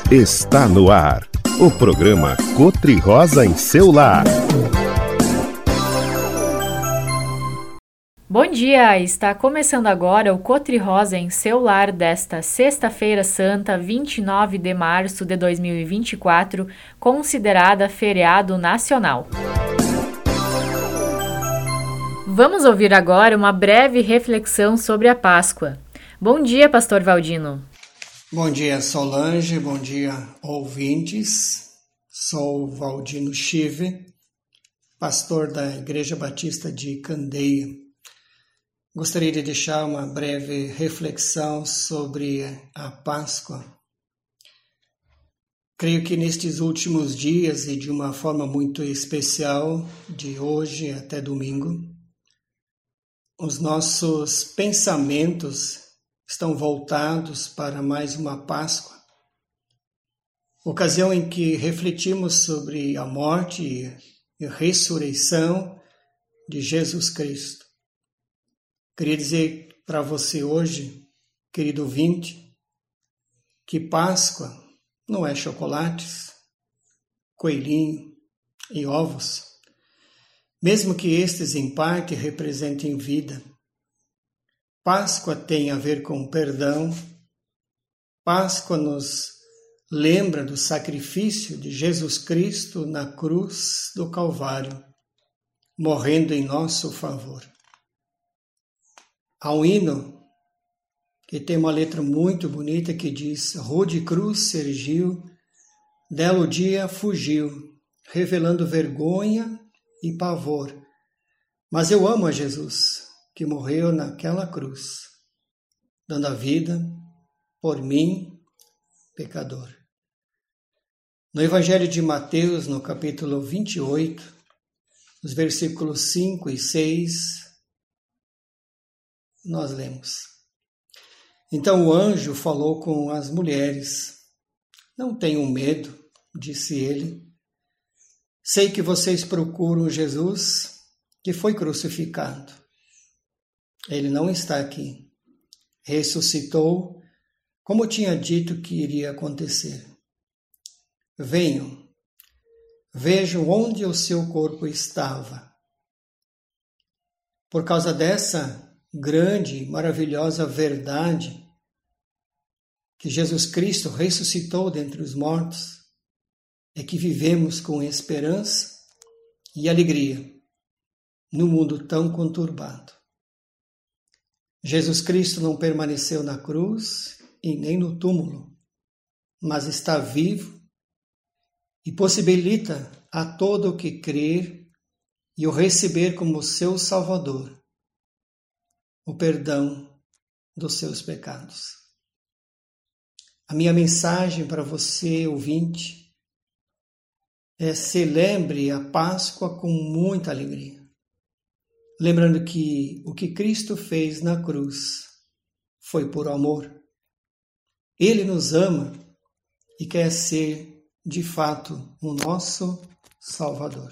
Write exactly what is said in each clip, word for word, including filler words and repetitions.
Está no ar, o programa Cotri-Rosa em seu lar. Bom dia, está começando agora o Cotri-Rosa em seu lar desta sexta-feira santa, vinte e nove de março de dois mil e vinte e quatro, considerada feriado nacional. Vamos ouvir agora uma breve reflexão sobre a Páscoa. Bom dia, Pastor Valdino. Bom dia, Solange. Bom dia, ouvintes. Sou Valdino Chive, pastor da Igreja Batista de Candeia. Gostaria de deixar uma breve reflexão sobre a Páscoa. Creio que nestes últimos dias e de uma forma muito especial, de hoje até domingo, os nossos pensamentos estão voltados para mais uma Páscoa, ocasião em que refletimos sobre a morte e a ressurreição de Jesus Cristo. Queria dizer para você hoje, querido ouvinte, que Páscoa não é chocolates, coelhinho e ovos, mesmo que estes em parte representem vida. Páscoa tem a ver com perdão. Páscoa nos lembra do sacrifício de Jesus Cristo na cruz do Calvário, morrendo em nosso favor. Há um hino que tem uma letra muito bonita que diz: rude cruz surgiu, dela o dia fugiu, revelando vergonha e pavor. Mas eu amo a Jesus, que morreu naquela cruz, dando a vida por mim, pecador. No Evangelho de Mateus, no capítulo vinte e oito, nos versículos cinco e seis, nós lemos: Então o anjo falou com as mulheres. Não tenham medo, disse ele. Sei que vocês procuram Jesus, que foi crucificado. Ele não está aqui. Ressuscitou, como tinha dito que iria acontecer. Venham, vejam onde o seu corpo estava. Por causa dessa grande, maravilhosa verdade que Jesus Cristo ressuscitou dentre os mortos, é que vivemos com esperança e alegria no mundo tão conturbado. Jesus Cristo não permaneceu na cruz e nem no túmulo, mas está vivo e possibilita a todo o que crer e o receber como seu Salvador o perdão dos seus pecados. A minha mensagem para você, ouvinte, é: celebre a Páscoa com muita alegria, lembrando que o que Cristo fez na cruz foi por amor. Ele nos ama e quer ser, de fato, o nosso Salvador.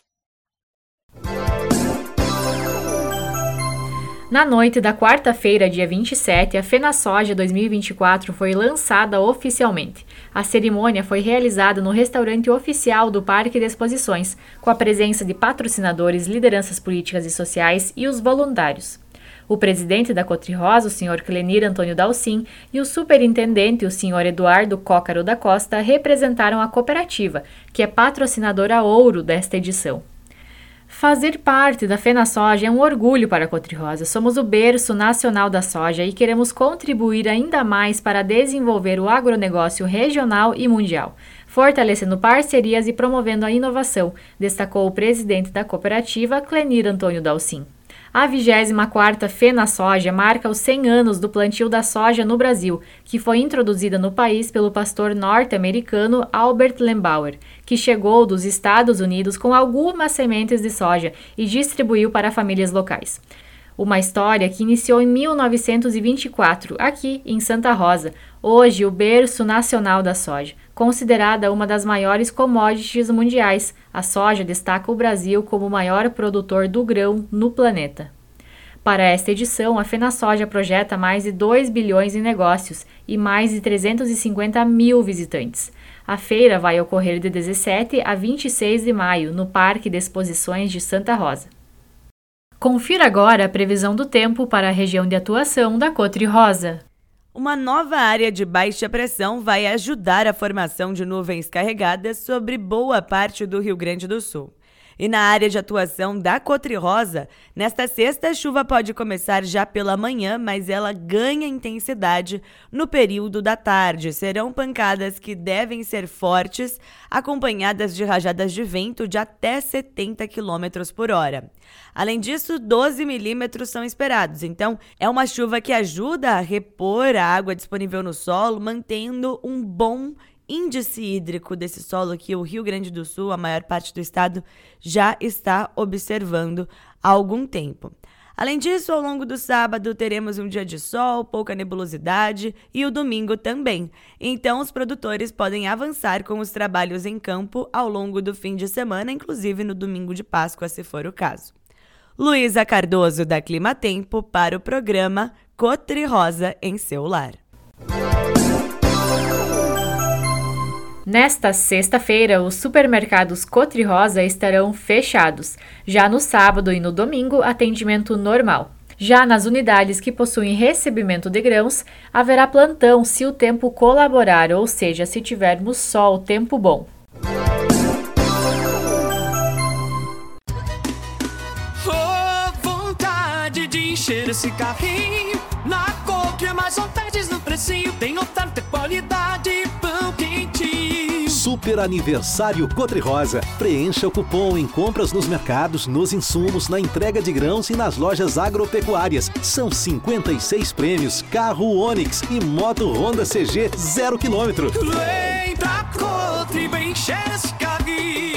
Na noite da quarta-feira, dia vinte e sete, a FenaSoja dois mil e vinte e quatro foi lançada oficialmente. A cerimônia foi realizada no restaurante oficial do Parque de Exposições, com a presença de patrocinadores, lideranças políticas e sociais e os voluntários. O presidente da Cotri-Rosa, o senhor Clenir Antônio Dalcin, e o superintendente, o senhor Eduardo Cócaro da Costa, representaram a cooperativa, que é patrocinadora ouro desta edição. Fazer parte da FenaSoja é um orgulho para a Cotri-Rosa. Somos o berço nacional da soja e queremos contribuir ainda mais para desenvolver o agronegócio regional e mundial, fortalecendo parcerias e promovendo a inovação, destacou o presidente da cooperativa, Clenir Antônio Dalcin. A vigésima quarta FenaSoja marca os cem anos do plantio da soja no Brasil, que foi introduzida no país pelo pastor norte-americano Albert Lembauer, que chegou dos Estados Unidos com algumas sementes de soja e distribuiu para famílias locais. Uma história que iniciou em mil novecentos e vinte e quatro, aqui em Santa Rosa, hoje o berço nacional da soja. Considerada uma das maiores commodities mundiais, a soja destaca o Brasil como o maior produtor do grão no planeta. Para esta edição, a FenaSoja projeta mais de dois bilhões em negócios e mais de trezentos e cinquenta mil visitantes. A feira vai ocorrer de dezessete a vinte e seis de maio, no Parque de Exposições de Santa Rosa. Confira agora a previsão do tempo para a região de atuação da Cotri-Rosa. Uma nova área de baixa pressão vai ajudar a formação de nuvens carregadas sobre boa parte do Rio Grande do Sul. E na área de atuação da Cotri-Rosa, nesta sexta, a chuva pode começar já pela manhã, mas ela ganha intensidade no período da tarde. Serão pancadas que devem ser fortes, acompanhadas de rajadas de vento de até setenta quilômetros por hora. Além disso, doze milímetros são esperados, então é uma chuva que ajuda a repor a água disponível no solo, mantendo um bom índice hídrico desse solo que o Rio Grande do Sul, a maior parte do estado, já está observando há algum tempo. Além disso, ao longo do sábado teremos um dia de sol, pouca nebulosidade e o domingo também. Então, os produtores podem avançar com os trabalhos em campo ao longo do fim de semana, inclusive no domingo de Páscoa, se for o caso. Luísa Cardoso, da Clima Tempo, para o programa Cotri-Rosa em seu lar. Nesta sexta-feira, os supermercados Cotri-Rosa estarão fechados. Já no sábado e no domingo, atendimento normal. Já nas unidades que possuem recebimento de grãos, haverá plantão se o tempo colaborar, ou seja, se tivermos sol, tempo bom. Oh, vontade de encher esse carrinho. Na Cotri é mais ofertas no precinho. Tem oferta, qualidade e pão quentinho. Super Aniversário Cotri-Rosa. Preencha o cupom em compras nos mercados, nos insumos, na entrega de grãos e nas lojas agropecuárias. São cinquenta e seis prêmios, carro Onix e moto Honda C G zero quilômetro. Vem pra Cotri, vem encher esse carrinho.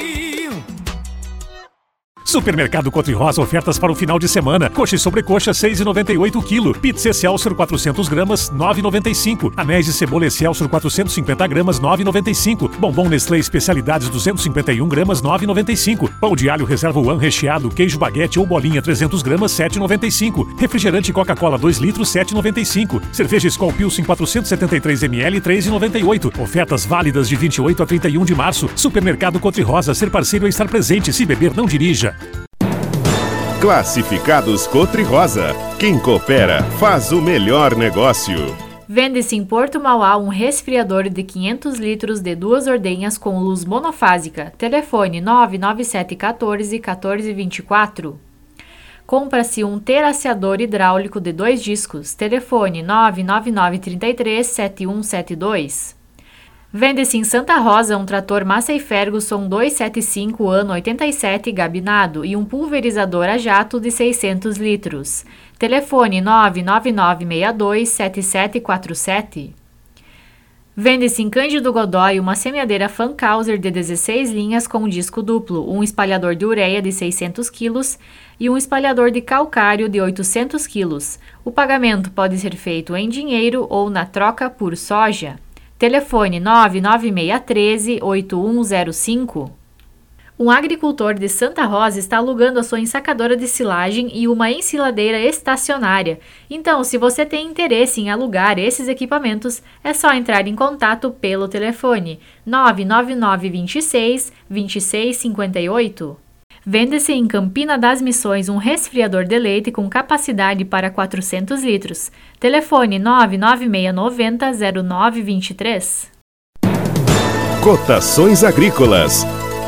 Supermercado Cotri-Rosa, ofertas para o final de semana. Coxa e sobrecoxa, seis reais e noventa e oito centavos o quilo. Pizza Excelsior, quatrocentas gramas, nove reais e noventa e cinco centavos. Anéis de cebola Excelsior, quatrocentas e cinquenta gramas, nove reais e noventa e cinco centavos. Bombom Nestlé Especialidades, duzentas e cinquenta e uma gramas, nove reais e noventa e cinco centavos. Pão de alho Reserva One recheado, queijo baguete ou bolinha, trezentas gramas, sete reais e noventa e cinco centavos. Refrigerante Coca-Cola, dois litros, sete reais e noventa e cinco centavos. Cerveja Skol Pilsen, quatrocentos e setenta e três mililitros, três reais e noventa e oito centavos. Ofertas válidas de vinte e oito a trinta e um de março. Supermercado Cotri-Rosa, ser parceiro é estar presente. Se beber, não dirija. Classificados Cotri-Rosa. Quem coopera faz o melhor negócio. Vende-se em Porto Mauá um resfriador de quinhentos litros de duas ordenhas com luz monofásica. Telefone nove nove sete um quatro, um quatro dois quatro. Compra-se um teraceador hidráulico de dois discos. Telefone nove nove nove três três sete um sete dois. Vende-se em Santa Rosa um trator Massey Ferguson duzentos e setenta e cinco, ano oitenta e sete, gabinado e um pulverizador a jato de seiscentos litros. Telefone nove nove nove seis dois sete sete quatro sete. Vende-se em Cândido Godói uma semeadeira Fankhauser de dezesseis linhas com disco duplo, um espalhador de ureia de seiscentos quilos e um espalhador de calcário de oitocentos quilos. O pagamento pode ser feito em dinheiro ou na troca por soja. Telefone nove nove seis um três, oito um zero cinco. Um agricultor de Santa Rosa está alugando a sua ensacadora de silagem e uma ensiladeira estacionária. Então, se você tem interesse em alugar esses equipamentos, é só entrar em contato pelo telefone nove nove nove dois seis, dois seis cinco oito. Vende-se em Campina das Missões um resfriador de leite com capacidade para quatrocentos litros. Telefone nove nove seis nove zero zero nove dois três. Cotações agrícolas.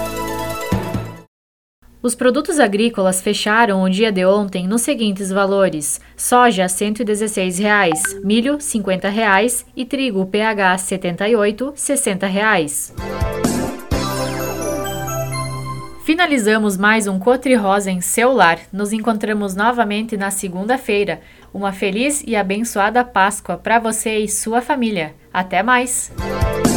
Os produtos agrícolas fecharam o dia de ontem nos seguintes valores: soja cento e dezesseis reais, milho cinquenta reais e trigo P H setenta e oito, sessenta reais. Finalizamos mais um Cotri-Rosa em seu lar. Nos encontramos novamente na segunda-feira. Uma feliz e abençoada Páscoa para você e sua família. Até mais!